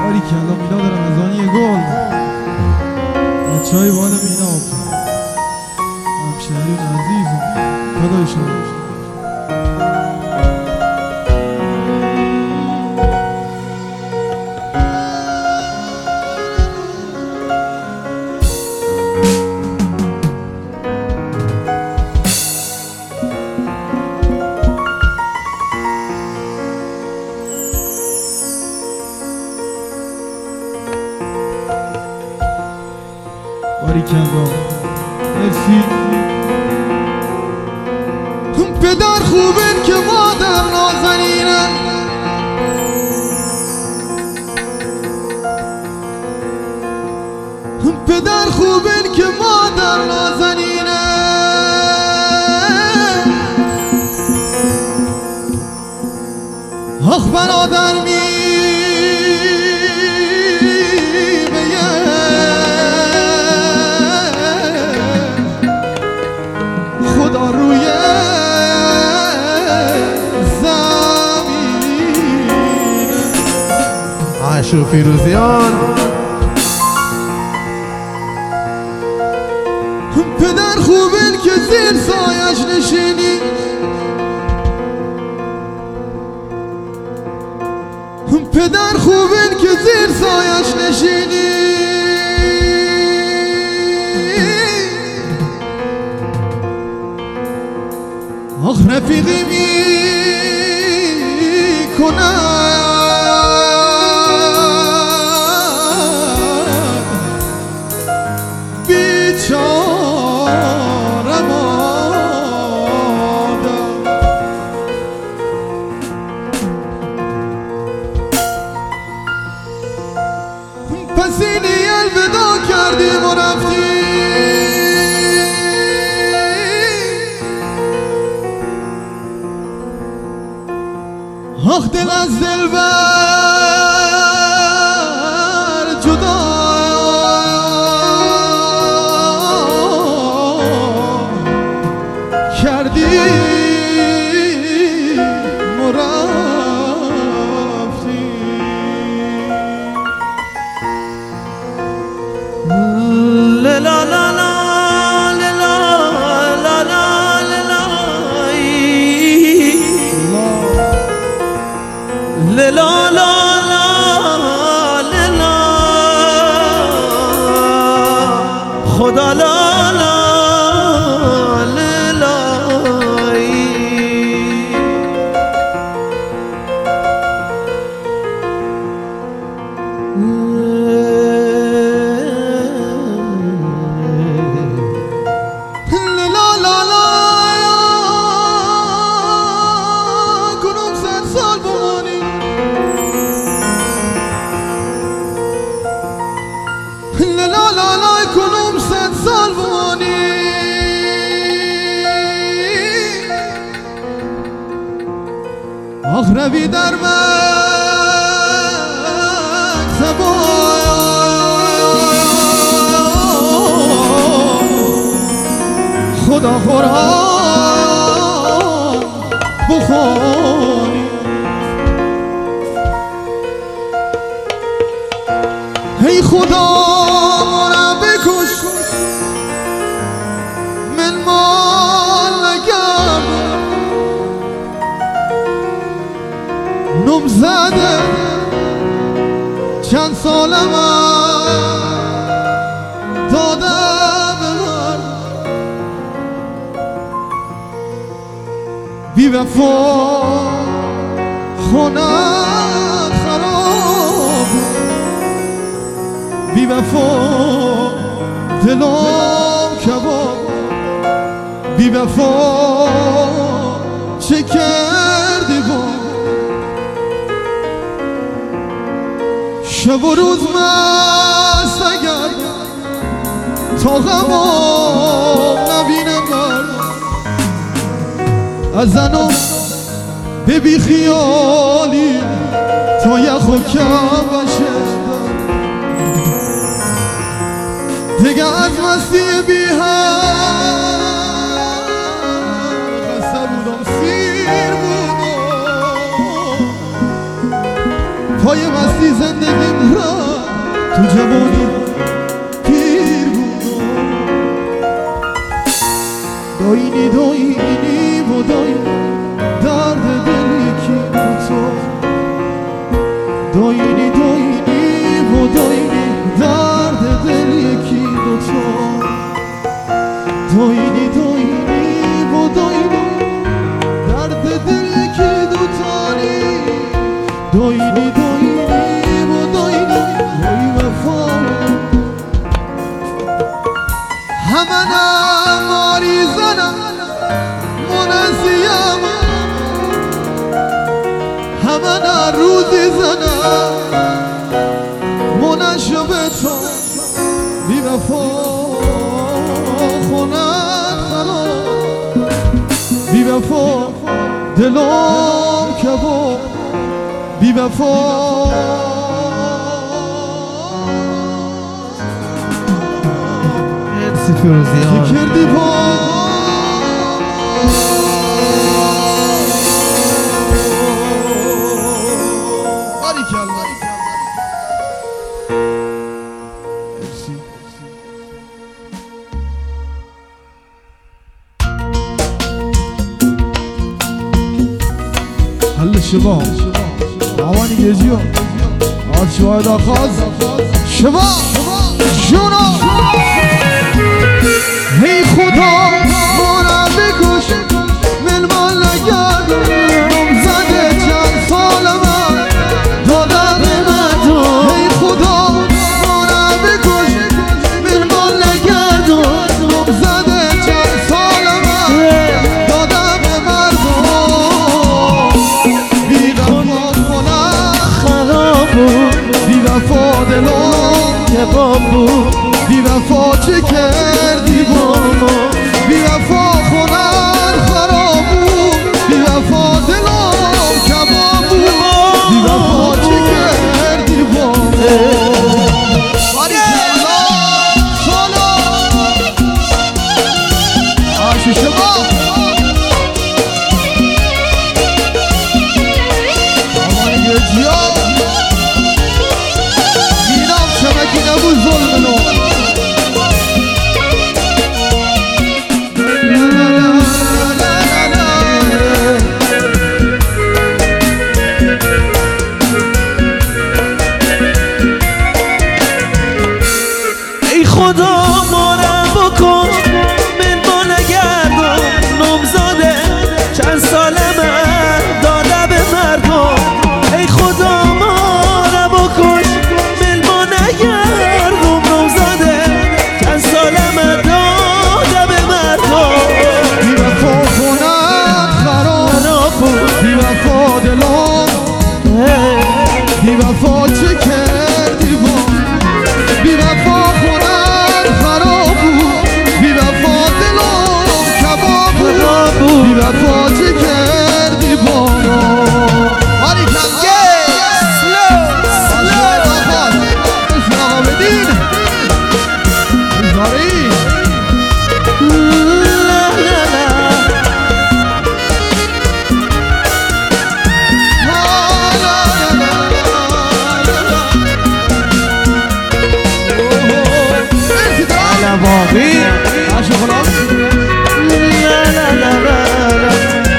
باری کلا مینا دارم از آنی گل بچه بال مینا همشهرین عزیزم فدای شما. باریکلا مرسی. پدر خوبن که مادر نازنینن، پدر خوبن که مادر نازنینن. آخ برادر خدا روی زمین عاشق فیروزیان. پدر خوبن که زیر سایش نشینی، پدر خوبن که زیر سایش نشینی. آخ رفیقی میکنم بیچاره مادر. پس اینی الوداع کردیم و رفتیم. آخ دل از دلبر جدا کردی و رفتی. لا لا لا لا لا لا لا خدا لا لا کنم 100 سال بمانی. آخ روی در مکتب خدا قرآن بخونی. ای خدا من مال نگم نم زده چند سالم دادم به من. بی وفا خونت خراب، بی وفا دلم کباب. بی وفا چه کردی با شب و روز مست اگر تا غمم نبینم من. از زنم به بی خیالی تا یخ و کم بشه دیگه از مستی بی هم خسته بودم سیر بودم پای مستی زندگیم را تو جوانی پیر بود داینی داینی و داینی درد دل یکی دوتا داینی داینی و داینی درد دل یکی دوتا داینی داینی و داینی درد دل یکی دوتانی داینی داینی و داینی وای وفا همه نماری زنم منزیم همه نه روزی زنم منشبه تو بی وفا خونت خراب بی وفا دلم کباب بی وفا مرسی فیروزیان چه کردی با حل شباب عوانی گجیو آج شواهد آخاز شباب جونا هی خدا مانا بکش ملمان نگرد نمزده چند سال من دادم من هی خدا مانا بکش ملمان نگرد نمزده چند سال من دادم مردم بی وفا کنم خراب بود بی وفا دلم کباب بود بی وفا چه کردی با ما بی وفا خونن خراب بود بی وفا دلم کباب بود بی وفا چه کردی با ما سالا عاشق شما آمانی گرجیا اینم چمکی نبود ظلمنو خدا مارم بکن من با نگردم نمزاده چند سالمه داده به مردم ای خدا مارم بکن من با نگردم نمزاده چند سالمه داده به مردم بی وفا خونت خراب بود بی وفا دلم بی وفا چه کردی با بی وفا خونت خراب بود بی وفا دلم کباب بود بی وفا چه کردی با ما باری کنگه سلو آقا بدین باری باقی عاشق خلاص لا لا لا لا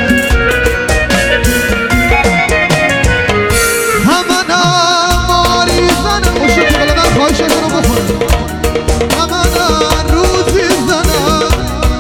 همه نماری زنم خوشو که بلدن خواهش کنم بخورم همه روزی زنم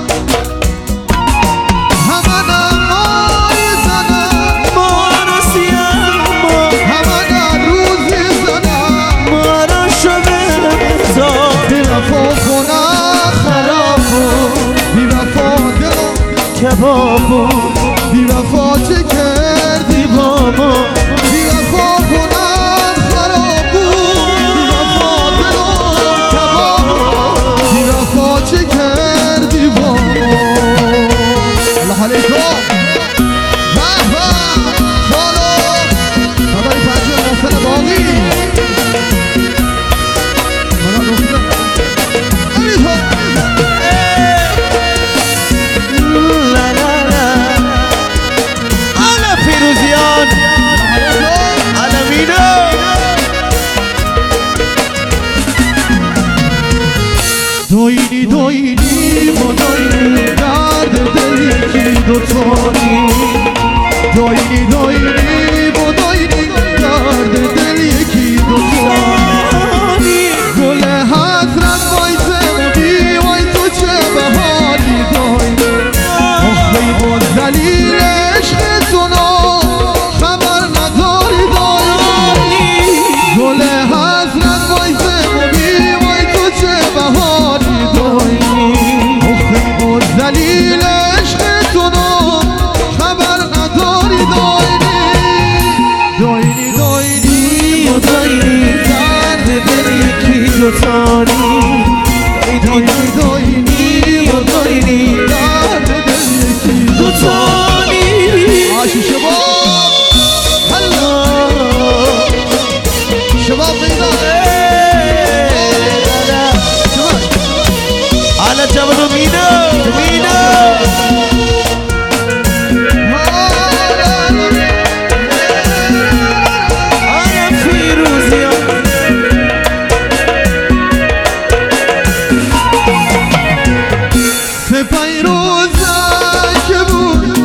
همه نماری زنم مارا سیم همه روزی زنم مارا شده تا بی وفا خونت خراب بود بی وفا دلم کباب بود بی وفا چه کردی با ما بی وفا خونت خراب بود بی وفا دلم على جبل مينا أنا فيروزيا سپای روزه که بود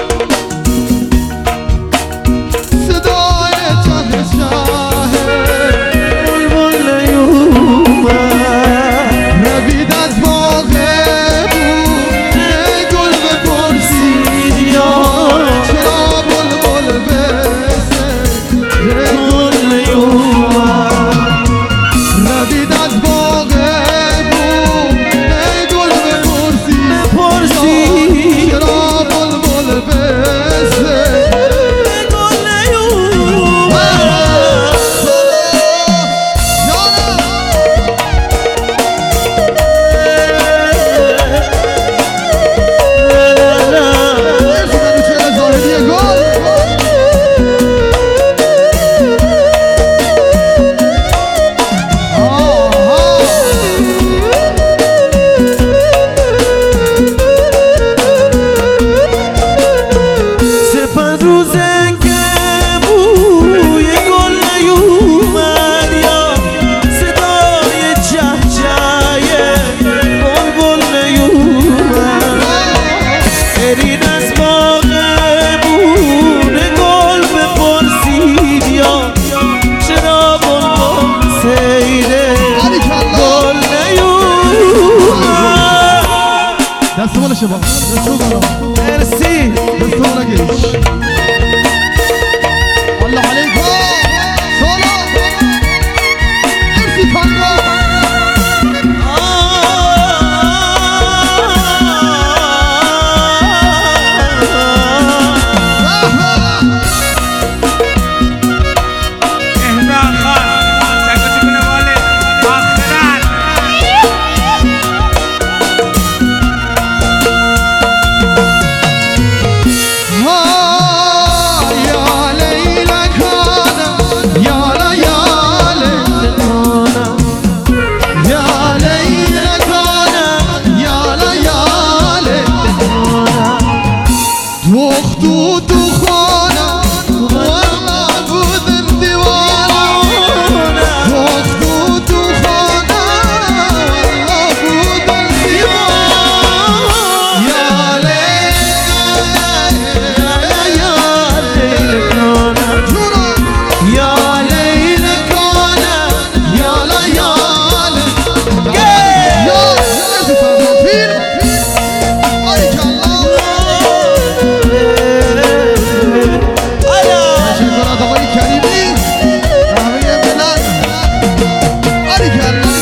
صدای ته شاهه بلبل نیومد روید از باغه بود گل بپرسید یا چرا بلبل بسه بلبل نیومد روید از باغه بود گل بپرسید چرا بلبل بسه بلبل نیومد سپس روزه که بوی گل نیومد یا صدای چهچه بلبل نیومد برین از باغ بون گل بپرسید یا چرا بلبل سیده گل نیومد دست بالا شباب دست بالا مرسی دست بالا گیش الله علیکم سلام مرسی پنگا اهران خان سکوتی کنه والد آخران یا لیلا کانا یا لا یا یا لیلا کانا یا لا یا دختو تو خانه والله بود دیوانه دختو تو خانه والله بود دیوانه یا لیلا یا لیلا کانا یا لا یا تشکرات آقای کریمی قهوه ملل باریکلا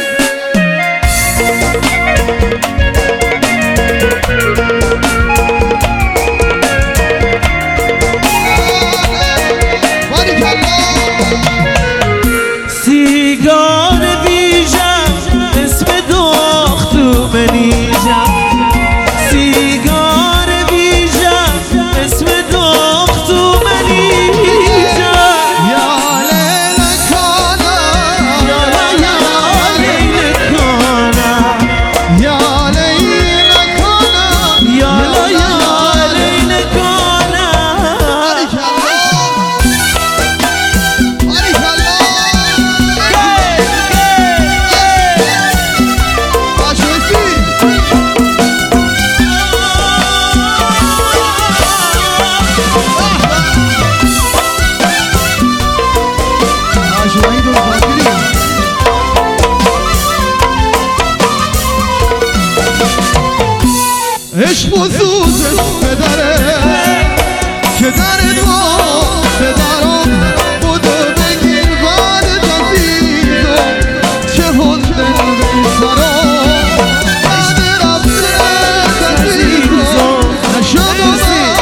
سیگار ویژم اسم داغ تو منیجم سیگار ویژم اسم داغ تو منیجم یا لیلا کانا یا لیل کانم یا لیلا کانا یا لیل کانم عشق بزرگ پدره که در دو پدرم بودو بگیر بعد جزیزم که هندن به سرم بعد رفته جزیزم نشد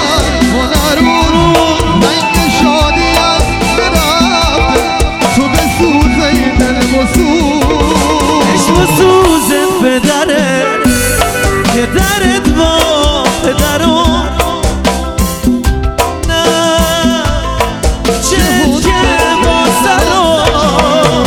هنرون رنگ شادی از برفته تو به سوزه دل بسوز عشق سوز پدره که درت با پدرم نه چه با سرم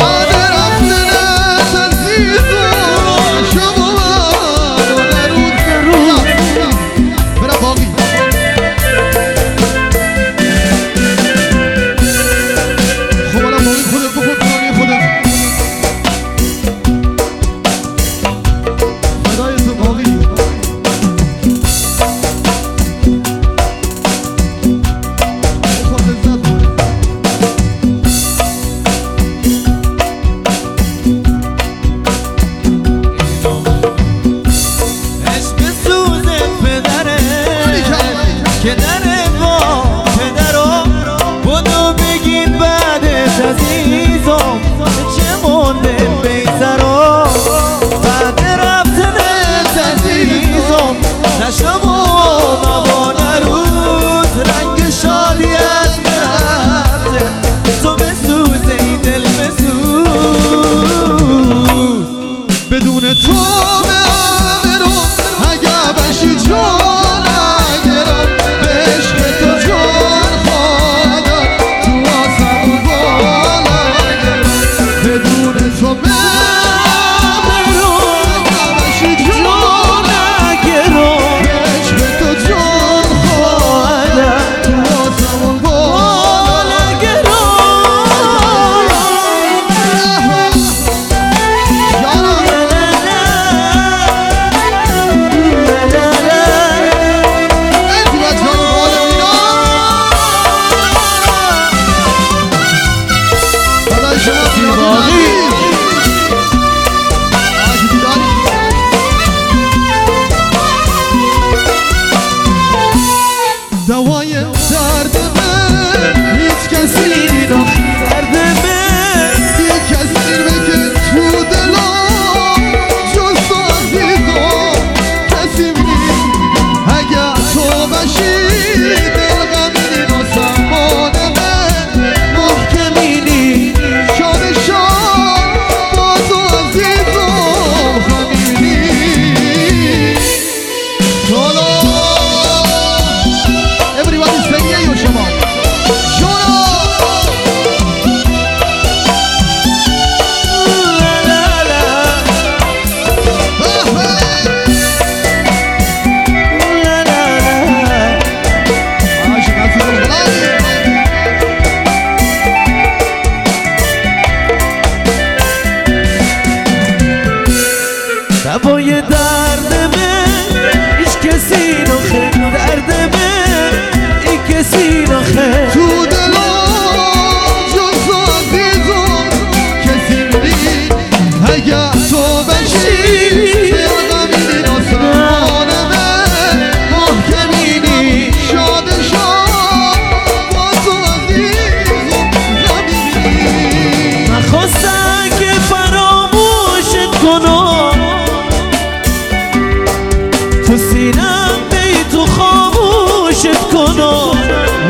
دوای درد من هیچ کسی درد من یک کسی بگه تو دلم جز تو عزیزم کسی نیست اگر تو باشی دل غمین و سمان من محکمینی شاد شاد با تو عزیزم خمیلی حالا everybody sing yo شما دوای درد من هیچ کسی نخه درد من این کسی نخه تو دلم جز تو عزیزم کسی نیست اگر تو باشی دل غمین و سمان من محکمینی شاد شاد با تو عزیزم غمینی نخواستن که فراموشت کنم تو سینم بی تو خاموشت کنم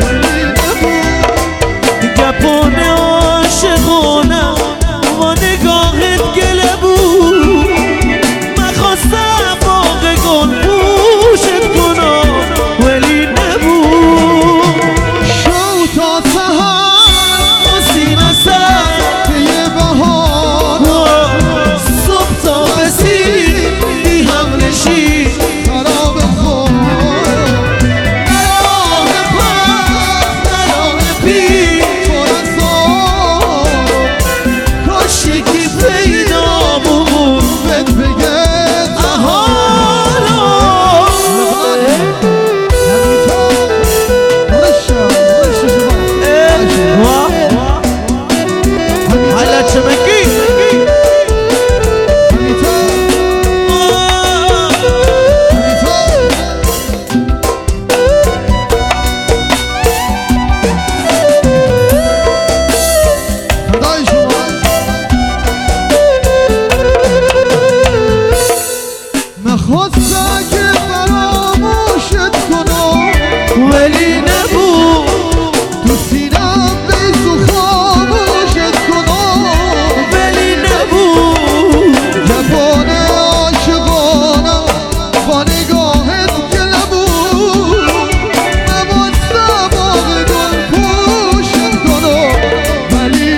گپانه عاشقانه با نگاهت گله بود من خواستم باغ گل پوشت کنم ولی نبود شو تا سهر سینه سر یه بهار صبح تا بسیر بی هم نشین خراب خور راه پس راه پیر پر از آرام کاش یکی پیدا بود بهت بگه حالا چه بگی؟ نخواستم که فراموشت کنم ولی نبود تو سینم بیز و خاموشت کنم ولی نبود جوانه عاشقانه با نگاهت گله بود نباستم باغ گل پوشت کنم ولی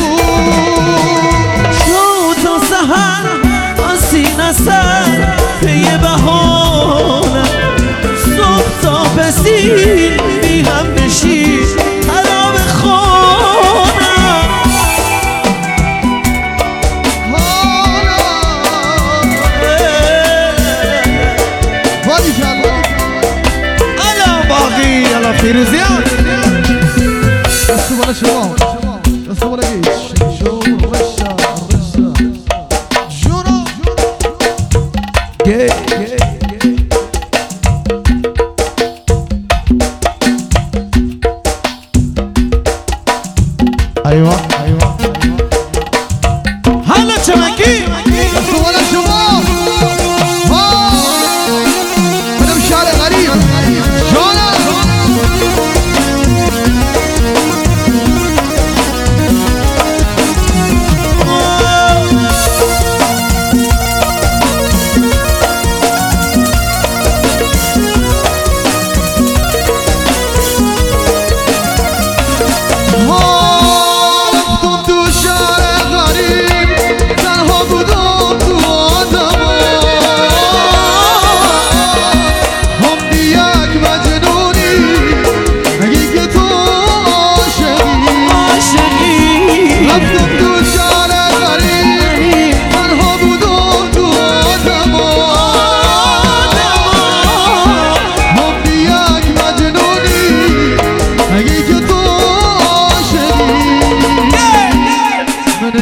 نبود شو تا سهر آسینه سر پی بهانه صبح تا بسیر بی هم نشین خراب خانه ولی کلا الان باقی الان فیروزیان دست بالا شما دست بالا گیش شو رشا رشا شورو ایوه حالا چه مگی؟ دست بالا شما منم شهر غریب جانم رفتم تو شهر غریب تنها بود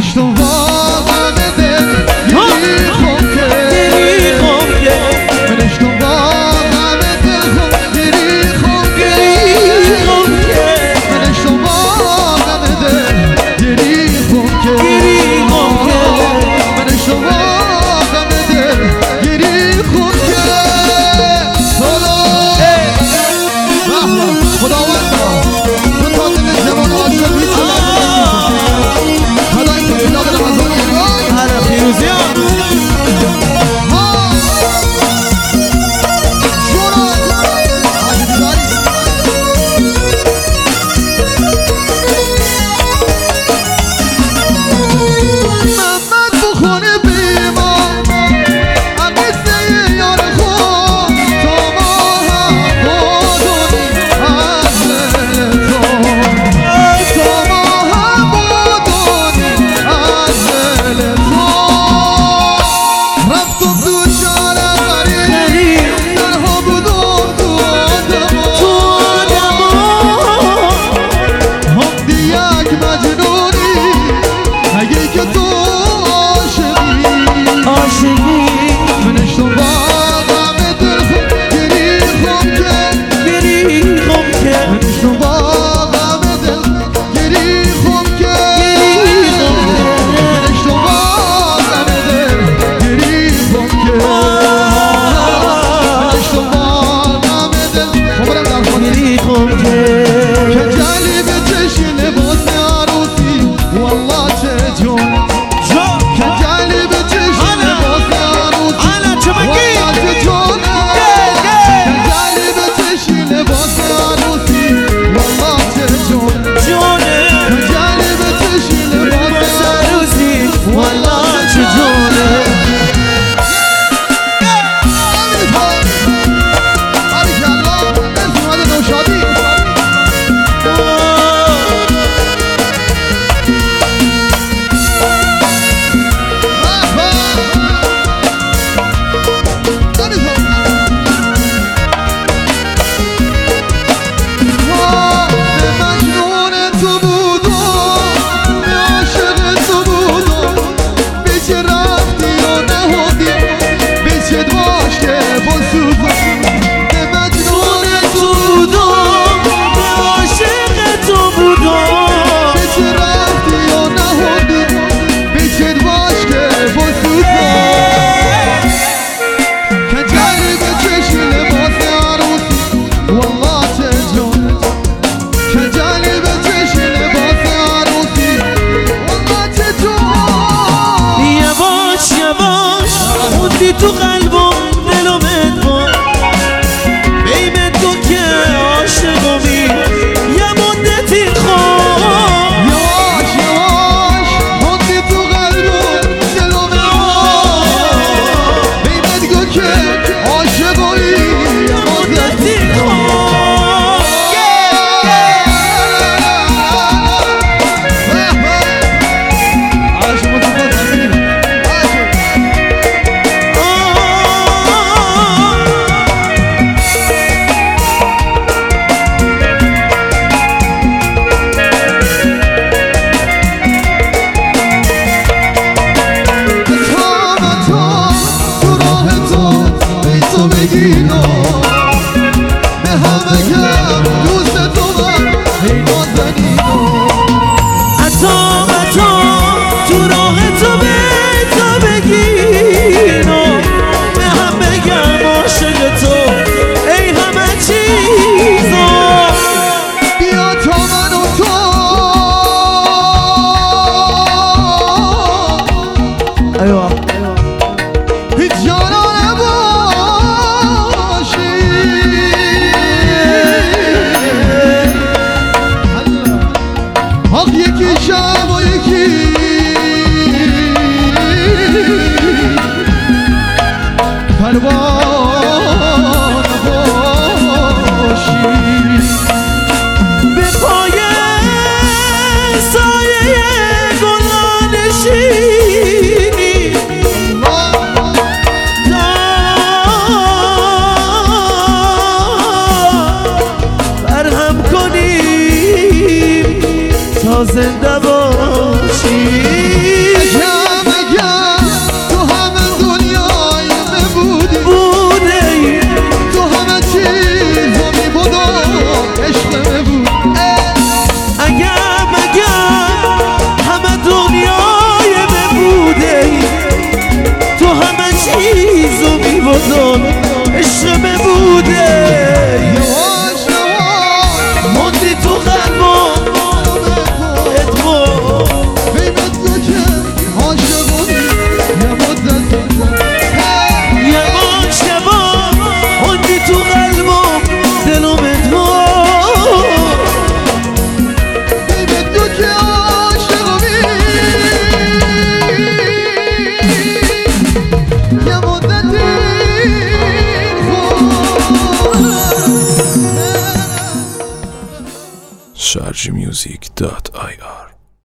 تو واقعا دل گری خون که منش تو واقعا دل گری خون که منش تو واقعا دل گری خون که منش تو واقعا دل گری خون که خداوند تو تا دل جوان عاشق میتونه خدای تو میلاد رمضانی هر پیروزیان تو قلبم دلم ادوار بیم تو که عاشقمی یه مدتی خواه یواش یواش موندی تو قلبم دلم ادوار بیم تو که عاشقمی یه مدتی خواه www.dj.ir